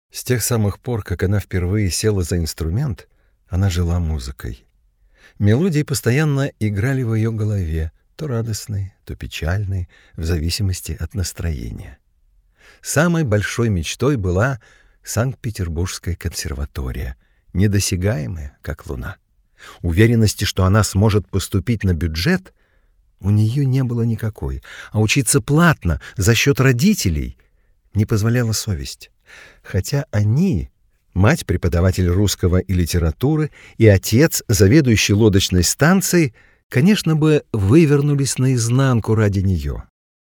С тех самых пор, как она впервые села за инструмент, она жила музыкой. Мелодии постоянно играли в ее голове, то радостные, то печальные, в зависимости от настроения. Самой большой мечтой была Санкт-Петербургская консерватория, недосягаемая, как луна. Уверенности, что она сможет поступить на бюджет, у нее не было никакой, а учиться платно за счет родителей не позволяла совесть. Хотя они, мать преподаватель русского и литературы и отец заведующий лодочной станцией, конечно бы, вывернулись наизнанку ради нее.